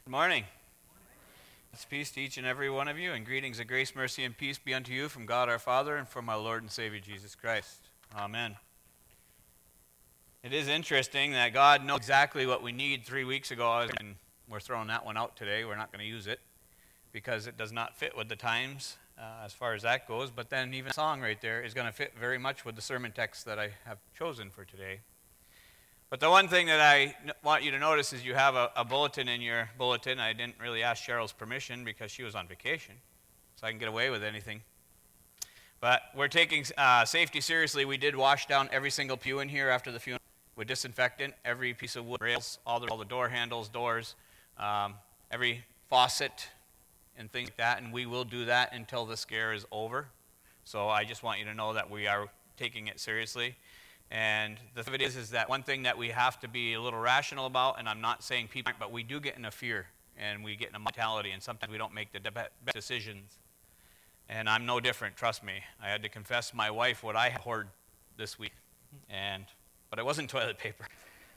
Good morning. It's peace to each and every one of you, and greetings of grace, mercy, and peace be unto you from God our Father and from our Lord and Savior Jesus Christ. Amen. It is interesting that God knows exactly what we need 3 weeks ago, and we're throwing that one out today. We're not going to use it because it does not fit with the times as far as that goes. But then even the song right there is going to fit very much with the sermon text that I have chosen for today. But the one thing that I want you to notice is you have a bulletin in your bulletin. I didn't really ask Cheryl's permission because she was on vacation, so I can get away with anything. But we're taking safety seriously. We did wash down every single pew in here after the funeral with disinfectant, every piece of wood, rails, all the door handles, doors, every faucet, and things like that. And we will do that until the scare is over. So I just want you to know that we are taking it seriously. And the thing is that one thing that we have to be a little rational about, and I'm not saying people aren't, but we do get in a fear, and we get in a mentality, and sometimes we don't make the best decisions. And I'm no different, trust me. I had to confess to my wife what I hoarded this week, but it wasn't toilet paper.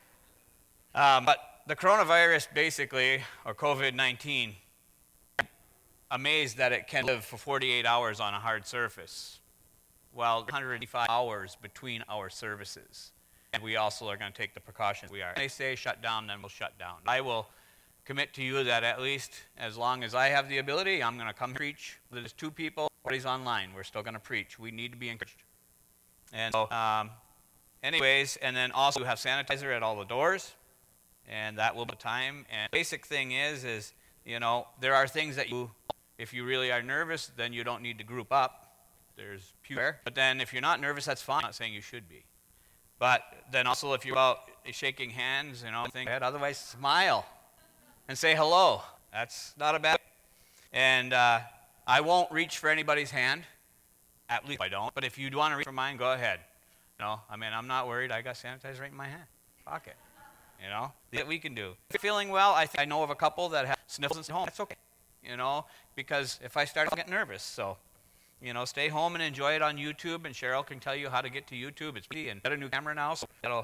But the coronavirus basically, or COVID-19, I'm amazed that it can live for 48 hours on a hard surface. Well, 185 hours between our services. And we also are going to take the precautions we are. When they say shut down, then we'll shut down. I will commit to you that at least as long as I have the ability, I'm going to come preach. There's 2 people, everybody's online. We're still going to preach. We need to be encouraged. And so, anyways, and then also have sanitizer at all the doors. And that will be time. And the basic thing is, you know, there are things that if you really are nervous, then you don't need to group up. There's pew there. But then if you're not nervous, that's fine. I'm not saying you should be. But then also if you're about shaking hands, you know, otherwise smile and say hello. That's not a bad thing. And I won't reach for anybody's hand. At least I don't. But if you want to reach for mine, go ahead. No, I mean, I'm not worried. I got sanitizer right in my hand. Pocket. You know, that we can do. If you're feeling well, I know of a couple that have sniffles and stay home. That's okay. You know, because if I start, I'll get nervous. So, you know, stay home and enjoy it on YouTube, and Cheryl can tell you how to get to YouTube. It's easy, and got a new camera now, so it'll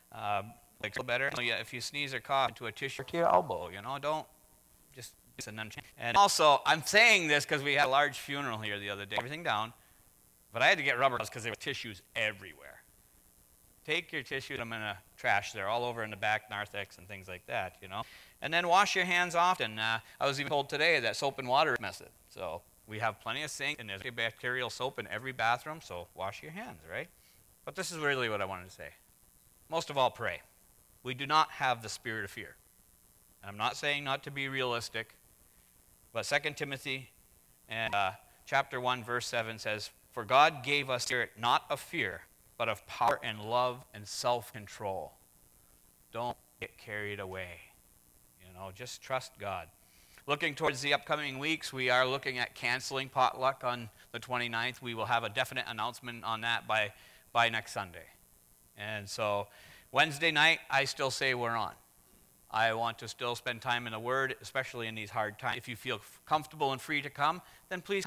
feel better. So yeah, if you sneeze or cough into a tissue to your elbow, you know, don't just And also, I'm saying this because we had a large funeral here the other day, everything down, but I had to get rubber gloves because there were tissues everywhere. Take your tissues, I'm in a trash there, all over in the back, narthex and things like that, you know. And then wash your hands often. I was even told today that soap and water method, so. We have plenty of sink, and there's antibacterial soap in every bathroom, so wash your hands, right? But this is really what I wanted to say. Most of all, pray. We do not have the spirit of fear. And I'm not saying not to be realistic, but 2 Timothy and chapter 1, verse 7 says, "For God gave us spirit not of fear, but of power and love and self-control." Don't get carried away. You know, just trust God. Looking towards the upcoming weeks, we are looking at canceling potluck on the 29th. We will have a definite announcement on that by next Sunday. And so Wednesday night, I still say we're on. I want to still spend time in the Word, especially in these hard times. If you feel comfortable and free to come, then please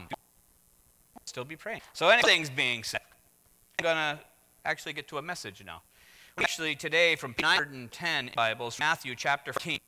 still be praying. So anything's being said. I'm going to actually get to a message now. Actually today from 910 Bibles, Matthew chapter 14.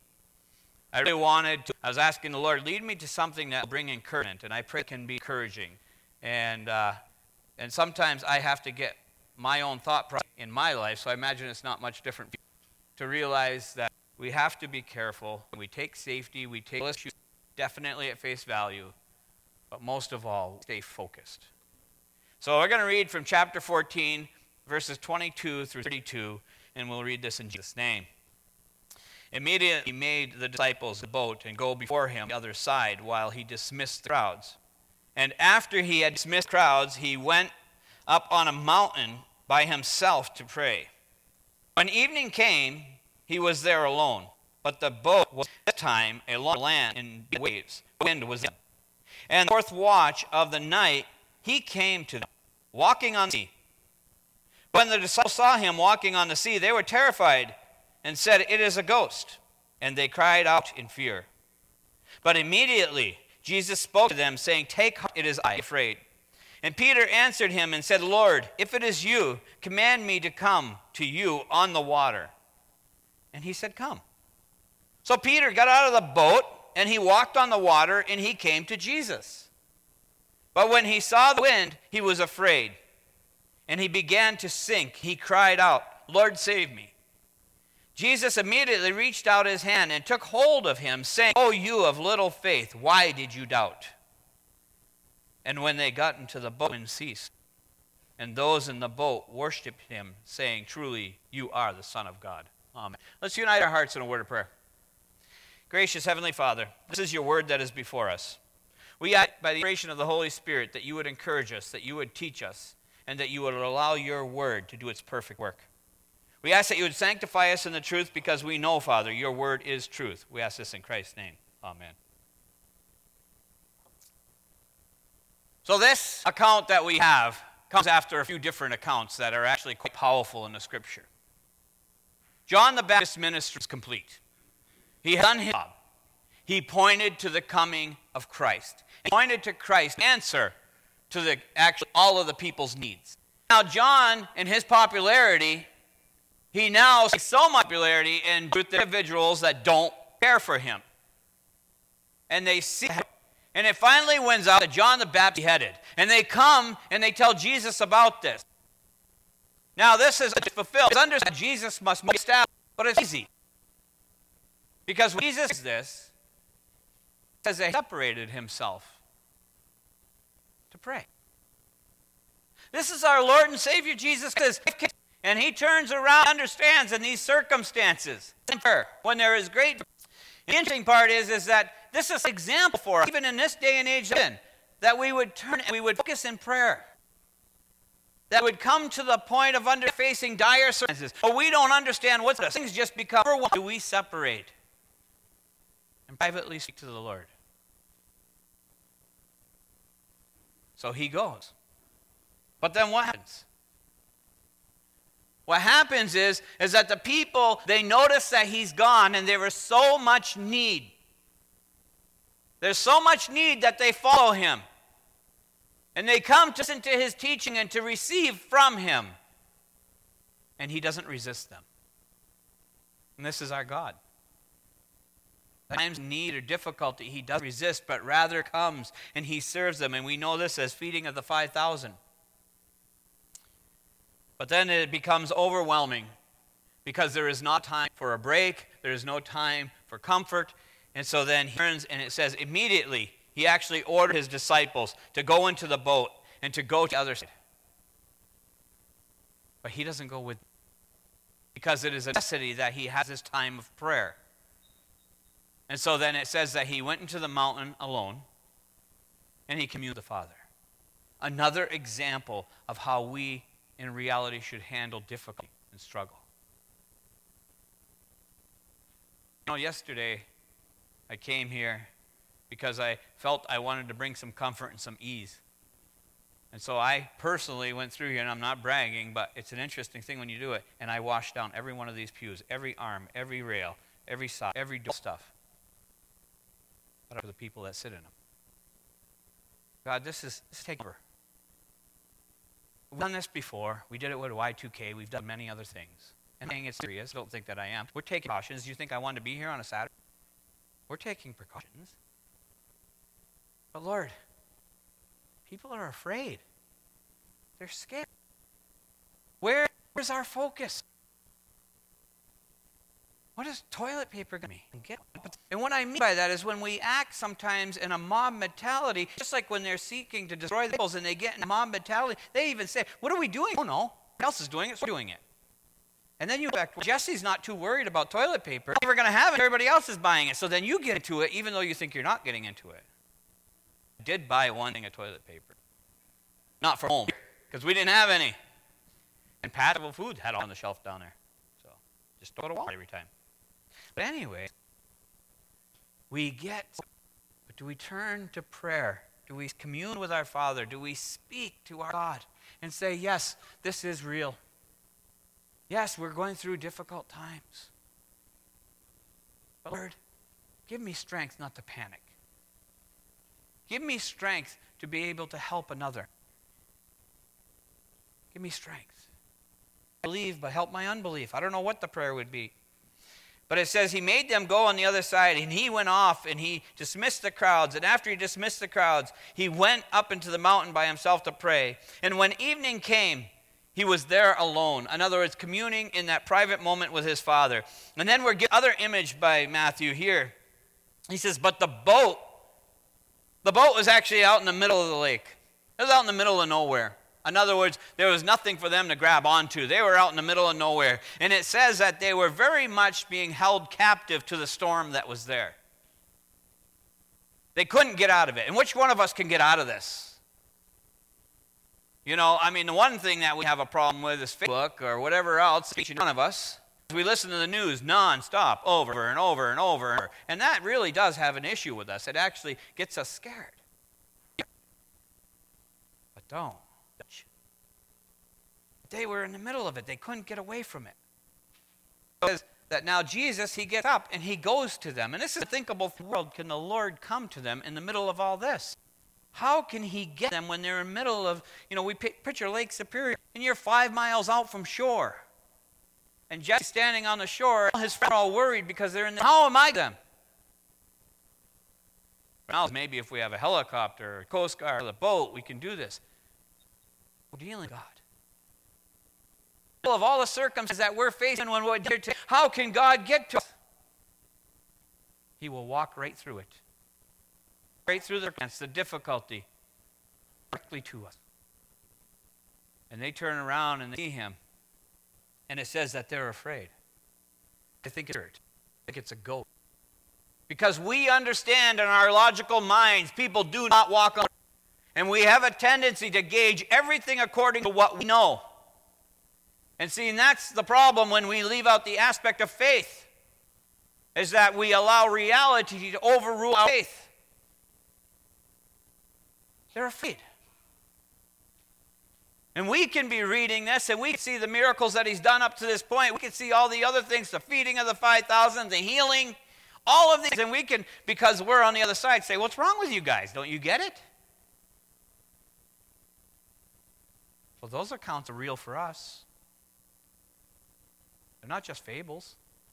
I was asking the Lord, lead me to something that will bring encouragement, and I pray it can be encouraging. And sometimes I have to get my own thought process in my life, so I imagine it's not much different to realize that we have to be careful. We take safety, we take issues definitely at face value, but most of all, stay focused. So we're going to read from chapter 14, verses 22 through 32, and we'll read this in Jesus' name. Immediately he made the disciples the boat and go before him on the other side while he dismissed the crowds. And after he had dismissed crowds, he went up on a mountain by himself to pray. When evening came, he was there alone, but the boat was at the time along land in waves. The wind was in. And the 4th watch of the night, he came to them, walking on the sea. When the disciples saw him walking on the sea, they were terrified and said, "It is a ghost." And they cried out in fear. But immediately Jesus spoke to them, saying, "Take heart, it is I, be afraid." And Peter answered him and said, "Lord, if it is you, command me to come to you on the water." And he said, "Come." So Peter got out of the boat and he walked on the water, and he came to Jesus. But when he saw the wind, he was afraid, and he began to sink. He cried out, "Lord, save me." Jesus immediately reached out his hand and took hold of him, saying, "O you of little faith, why did you doubt?" And when they got into the boat, the wind ceased, and those in the boat worshipped him, saying, "Truly, you are the Son of God." Amen. Let's unite our hearts in a word of prayer. Gracious Heavenly Father, this is your word that is before us. We ask by the inspiration of the Holy Spirit that you would encourage us, that you would teach us, and that you would allow your word to do its perfect work. We ask that you would sanctify us in the truth because we know, Father, your word is truth. We ask this in Christ's name. Amen. So this account that we have comes after a few different accounts that are actually quite powerful in the Scripture. John the Baptist's ministry is complete. He had done his job. He pointed to the coming of Christ. He pointed to Christ's answer to all of the people's needs. Now John, in his popularity, he now sees so much popularity in with the individuals that don't care for him. And they see that. And it finally wins out that John the Baptist headed. And they come and they tell Jesus about this. Now this is fulfilled. It's understood Jesus must be established, but it's easy. Because when Jesus does this, it says that he separated himself to pray. This is our Lord and Savior Jesus Christ. And he turns around and understands in these circumstances when there is great. The interesting part is that this is an example for us, even in this day and age, that we would turn and we would focus in prayer. That would come to the point of facing dire circumstances. But we don't understand what things just become. Number one, do we separate and privately speak to the Lord? So he goes. But then what happens? What happens is that the people, they notice that he's gone and there is so much need. There's so much need that they follow him. And they come to listen to his teaching and to receive from him. And he doesn't resist them. And this is our God. At times of need or difficulty, he doesn't resist, but rather comes and he serves them. And we know this as feeding of the 5,000. But then it becomes overwhelming because there is not time for a break. There is no time for comfort. And so then he turns and it says immediately he actually ordered his disciples to go into the boat and to go to the other side. But he doesn't go with them because it is a necessity that he has this time of prayer. And so then it says that he went into the mountain alone and he communed with the Father. Another example of how we in reality should handle difficulty and struggle. You know, yesterday I came here because I felt I wanted to bring some comfort and some ease. And so I personally went through here, and I'm not bragging, but it's an interesting thing when you do it, and I washed down every one of these pews, every arm, every rail, every side, every door stuff. But for the people that sit in them. God, this is taking over. We've done this before. We did it with Y2K. We've done many other things. And saying it's serious, don't think that I am. We're taking precautions. Do you think I wanted to be here on a Saturday? We're taking precautions. But Lord, people are afraid. They're scared. Where's our focus? What is toilet paper going to be? And what I mean by that is when we act sometimes in a mob mentality, just like when they're seeking to destroy the peoples and they get in a mob mentality, they even say, what are we doing? Oh, no. No one else is doing it, so we're doing it. And then you go back, well, Jesse's not too worried about toilet paper. We're going to have it. Everybody else is buying it. So then you get into it even though you think you're not getting into it. I did buy one thing of toilet paper. Not for home, because we didn't have any. And Palatable Food had it on the shelf down there. So just go to Walmart every time. But anyway, but do we turn to prayer? Do we commune with our Father? Do we speak to our God and say, yes, this is real. Yes, we're going through difficult times. But Lord, give me strength not to panic. Give me strength to be able to help another. Give me strength. I believe, but help my unbelief. I don't know what the prayer would be. But it says he made them go on the other side, and he went off, and he dismissed the crowds. And after he dismissed the crowds, he went up into the mountain by himself to pray. And when evening came, he was there alone. In other words, communing in that private moment with his Father. And then we're given another image by Matthew here. He says, but the boat was actually out in the middle of the lake. It was out in the middle of nowhere. In other words, there was nothing for them to grab onto. They were out in the middle of nowhere. And it says that they were very much being held captive to the storm that was there. They couldn't get out of it. And which one of us can get out of this? You know, I mean, the one thing that we have a problem with is Facebook or whatever else. Each one of us. We listen to the news nonstop, over and over and over and over. And that really does have an issue with us. It actually gets us scared. But don't. They were in the middle of it. They couldn't get away from it. Because that now Jesus, he gets up and he goes to them. And this is unthinkable for the world. Can the Lord come to them in the middle of all this? How can he get them when they're in the middle of, we picture Lake Superior, and you're 5 miles out from shore. And Jesse's standing on the shore. His friends are all worried because they're in the, how am I them? Well, maybe if we have a helicopter, or a Coast Guard, or the boat, we can do this. We're dealing with God. Of all the circumstances that we're facing when we're here today, how can God get to us? He will walk right through it. Right through the difficulty, directly to us. And they turn around and they see him. And it says that they're afraid. I think it's a goat. Because we understand in our logical minds, people do not walk on. And we have a tendency to gauge everything according to what we know. And see, and that's the problem when we leave out the aspect of faith, is that we allow reality to overrule our faith. They're afraid. And we can be reading this, and we can see the miracles that he's done up to this point. We can see all the other things, the feeding of the 5,000, the healing, all of these. And we can, because we're on the other side, say, what's wrong with you guys? Don't you get it? Well, those accounts are real for us. They're not just fables.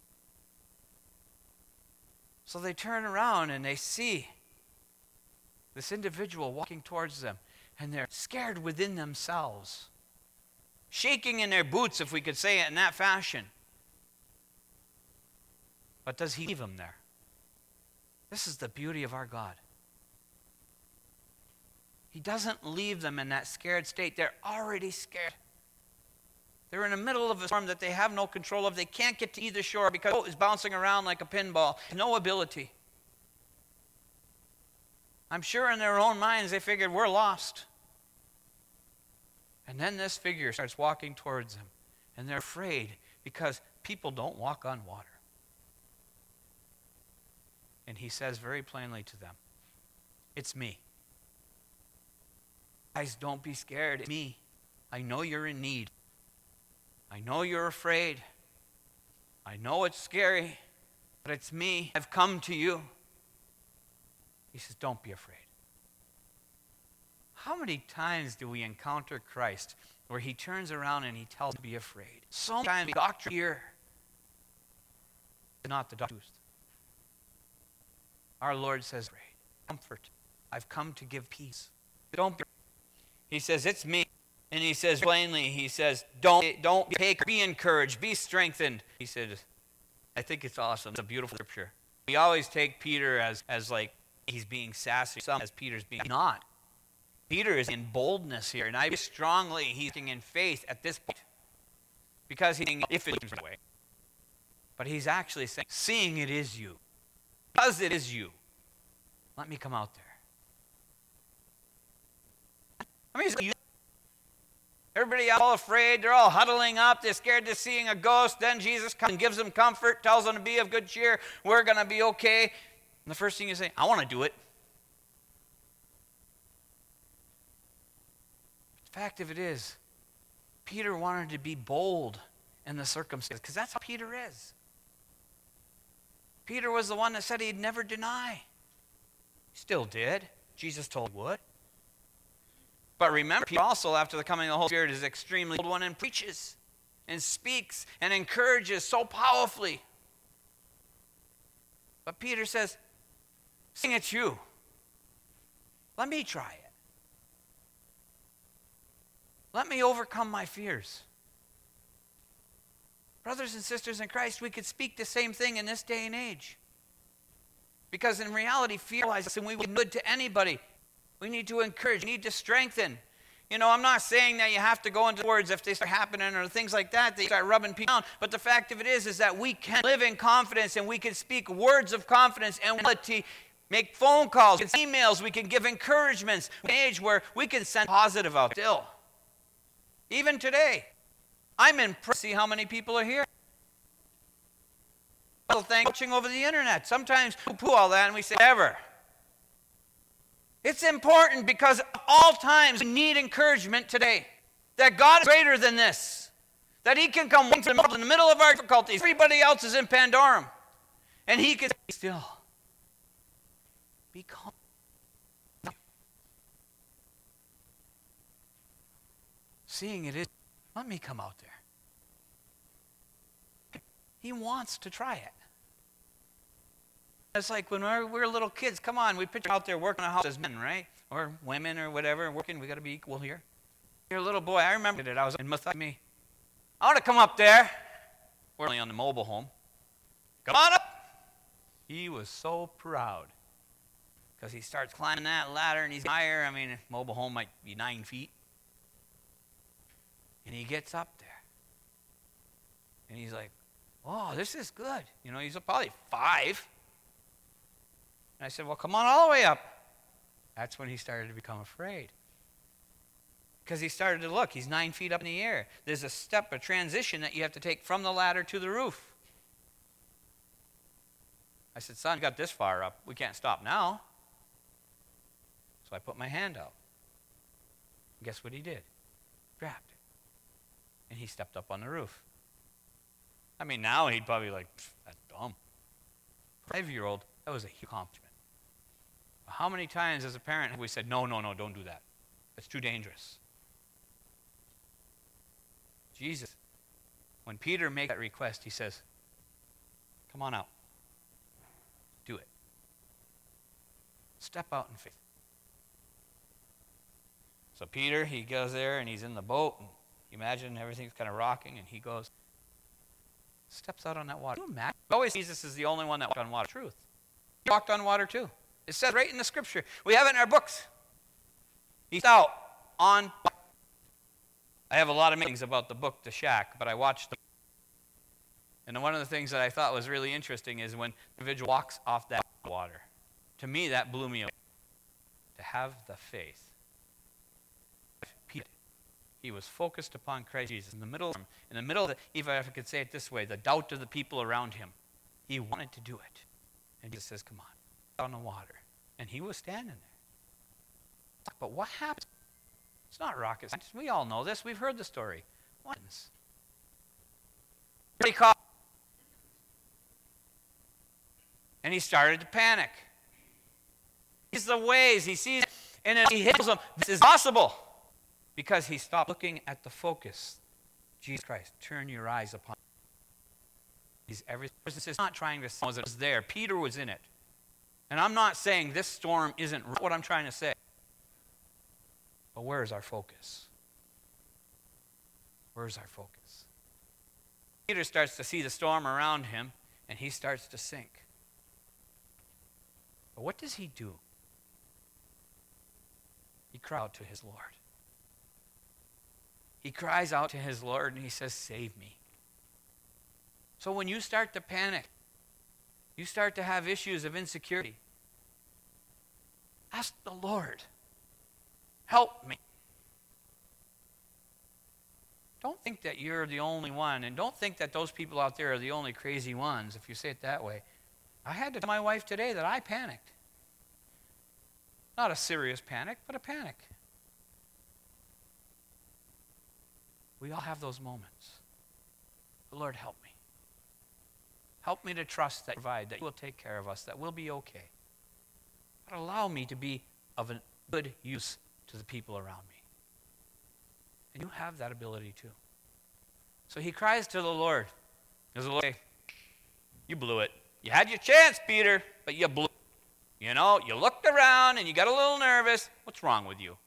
So they turn around and they see this individual walking towards them, and they're scared within themselves, shaking in their boots, if we could say it in that fashion. But does he leave them there? This is the beauty of our God. He doesn't leave them in that scared state. They're already scared. They're in the middle of a storm that they have no control of. They can't get to either shore because the boat is bouncing around like a pinball. No ability. I'm sure in their own minds they figured, we're lost. And then this figure starts walking towards them. And they're afraid because people don't walk on water. And he says very plainly to them, it's me. Guys, don't be scared. It's me. I know you're in need. I know you're afraid. I know it's scary, but it's me. I've come to you. He says, don't be afraid. How many times do we encounter Christ where he turns around and he tells us to be afraid? So many times, doctor here, not the doctor. Our Lord says, comfort. I've come to give peace. Don't be afraid. He says, it's me. And he says plainly, he says, don't be encouraged, be strengthened. He said, I think it's awesome. It's a beautiful scripture. We always take Peter as like he's being sassy, some as Peter's being not. Peter is in boldness here, and I believe strongly he's in faith at this point. Because he's saying, if it is the way. But he's actually saying, seeing it is you. Because it is you. Let me come out there. I mean, everybody all afraid. They're all huddling up. They're scared to seeing a ghost. Then Jesus comes and gives them comfort, tells them to be of good cheer. We're going to be okay. And the first thing you say, I want to do it. The fact of it is, Peter wanted to be bold in the circumstances, because that's how Peter is. Peter was the one that said he'd never deny. He still did. Jesus told him he would. But remember, Peter also, after the coming of the Holy Spirit, is extremely bold one and preaches and speaks and encourages so powerfully. But Peter says, "Sing it's you. Let me try it. Let me overcome my fears." Brothers and sisters in Christ, we could speak the same thing in this day and age. Because in reality, fear lies us, and we will do good to anybody. We need to encourage, we need to strengthen. You know, I'm not saying that you have to go into words if they start happening or things like that, they start rubbing people down. But the fact of it is that we can live in confidence, and we can speak words of confidence and ability, make phone calls, emails, we can give encouragements. An age where we can send positive out still. Even today, I'm impressed to see how many people are here. Watching over the internet. Sometimes we poo all that and we say, "Ever." It's important because at all times we need encouragement today. That God is greater than this. That He can come in the middle of our difficulties. Everybody else is in Pandorum. And He can be still. Be calm. Seeing it is, let me come out there. He wants to try it. It's like when we're little kids. Come on, we picture out there working on a house as men, right? Or women or whatever, working. We got to be equal here. You're a little boy. I remember it. I was in me. I want to come up there. We're only on the mobile home. Come on up. He was so proud because he starts climbing that ladder and he's higher. I mean, mobile home might be 9 feet. And he gets up there. And he's like, "Oh, this is good." You know, he's probably 5. And I said, "Well, come on all the way up." That's when he started to become afraid. Because he started to look. He's 9 feet up in the air. There's a step, a transition that you have to take from the ladder to the roof. I said, "Son, you got this far up. We can't stop now." So I put my hand out. And guess what he did? Grabbed it. And he stepped up on the roof. I mean, now he'd probably like, "That's dumb." 5-year-old, that was a huge accomplishment. How many times as a parent have we said, no, don't do that. It's too dangerous. Jesus, when Peter made that request, he says, "Come on out. Do it. Step out in faith." So Peter, he goes there and he's in the boat. And you imagine everything's kind of rocking, and he goes, steps out on that water. Can you imagine? Always Jesus is the only one that walked on water. Truth. He walked on water too. It says right in the scripture. We have it in our books. He's out on water. I have a lot of things about the book, The Shack, but I watched them. And one of the things that I thought was really interesting is when the individual walks off that water. To me, that blew me away. To have the faith. Peter, he was focused upon Christ Jesus. In the middle of the, even if I could say it this way, the doubt of the people around him. He wanted to do it. And Jesus says, "Come on the water." And he was standing there. But what happens? It's not rocket science. We all know this. We've heard the story. What happens? And he started to panic. He sees the waves. He sees, and then he hits them. This is possible. Because he stopped looking at the focus. Jesus Christ, turn your eyes upon him. He's not trying to say it was there. Peter was in it. And I'm not saying this storm isn't what I'm trying to say. But where is our focus? Where is our focus? Peter starts to see the storm around him, and he starts to sink. But what does he do? He cries out to his Lord. He cries out to his Lord, and he says, "Save me." So when you start to panic, you start to have issues of insecurity, ask the Lord, "Help me." Don't think that you're the only one, and don't think that those people out there are the only crazy ones, if you say it that way. I had to tell my wife today that I panicked. Not a serious panic, but a panic. We all have those moments. The Lord, help me. Help me to trust that you provide, that you will take care of us, that we'll be okay. But allow me to be of a good use to the people around me. And you have that ability too. So he cries to the Lord. He goes, "Lord, you blew it. You had your chance, Peter, but you blew. You know, you looked around and you got a little nervous. What's wrong with you?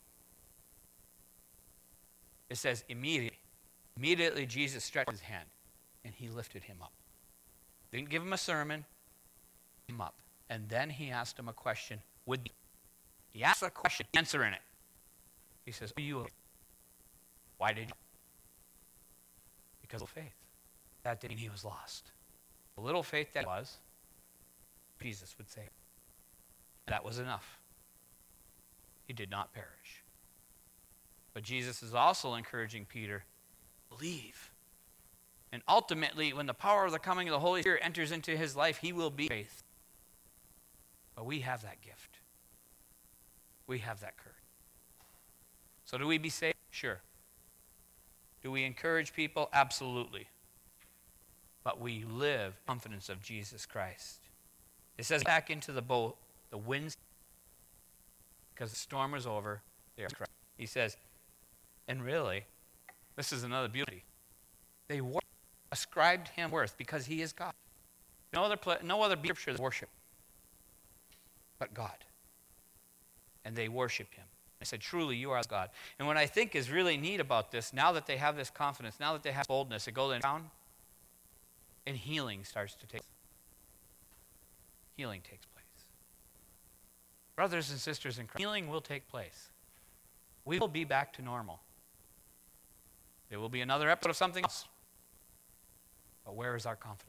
It says immediately Jesus stretched his hand and he lifted him up. Didn't give him a sermon, him up. And then he asked him a question. He asked a question, answer in it. He says, "Are you?" Why did you? Because of faith. That didn't mean he was lost. The little faith that was, Jesus would say. That was enough. He did not perish. But Jesus is also encouraging Peter, believe. And ultimately, when the power of the coming of the Holy Spirit enters into his life, he will be faith. But we have that gift. We have that courage. So do we be saved? Sure. Do we encourage people? Absolutely. But we live in confidence of Jesus Christ. It says back into the boat, the winds, because the storm was over. He says, and really, this is another beauty. They ascribed him worth because he is God. No other scripture is worship but God. And they worshiped him. They said, truly, you are God. And what I think is really neat about this, now that they have this confidence, now that they have boldness, it goes down, and healing starts to take place. Healing takes place. Brothers and sisters in Christ, healing will take place. We will be back to normal. There will be another episode of something else. But where is our confidence?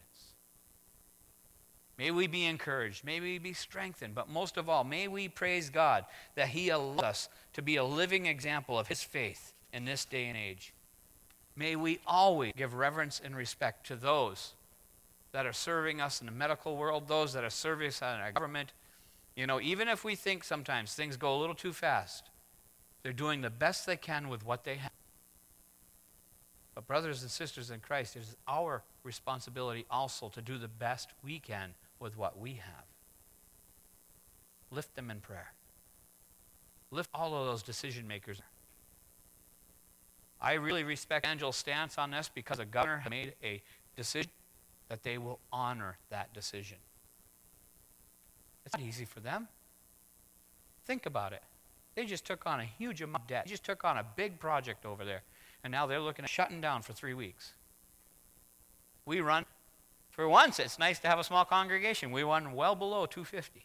May we be encouraged. May we be strengthened. But most of all, may we praise God that he allows us to be a living example of his faith in this day and age. May we always give reverence and respect to those that are serving us in the medical world, those that are serving us in our government. You know, even if we think sometimes things go a little too fast, they're doing the best they can with what they have. But brothers and sisters in Christ, it is our responsibility also to do the best we can with what we have. Lift them in prayer. Lift all of those decision makers. I really respect Angel's stance on this because the governor has made a decision that they will honor that decision. It's not easy for them. Think about it. They just took on a huge amount of debt. They just took on a big project over there. And now they're looking at shutting down for 3 weeks. We run, for once, it's nice to have a small congregation. We run well below 250.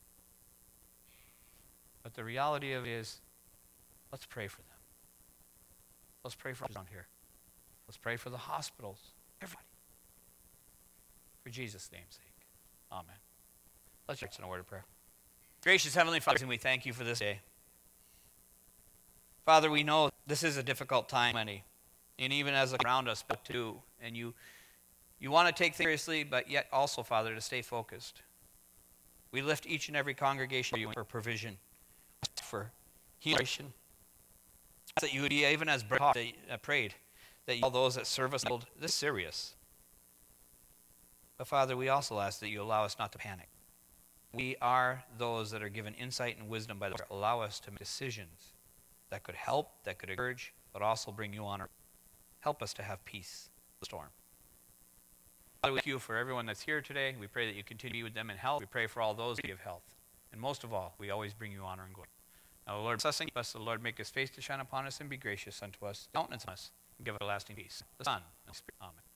But the reality of it is, let's pray for them. Let's pray for them here. Let's pray for the hospitals. Everybody. For Jesus' name's sake. Amen. Let's start in a word of prayer. Gracious Heavenly Father, we thank you for this day. Father, we know this is a difficult time, and even as around us, what to do. And you want to take things seriously, but yet also, Father, to stay focused. We lift each and every congregation for provision, for healing. That you would be, even as prayed, that all those that serve us, this is serious. But Father, we also ask that you allow us not to panic. We are those that are given insight and wisdom by the Lord. Allow us to make decisions that could help, that could encourage, but also bring you honor. Help us to have peace in the storm. Father, we thank you for everyone that's here today. We pray that you continue to be with them in health. We pray for all those who give health. And most of all, we always bring you honor and glory. Now, the Lord bless us. The Lord make his face to shine upon us and be gracious unto us. Countenance on us and give us lasting peace. The Son and the Spirit. Amen.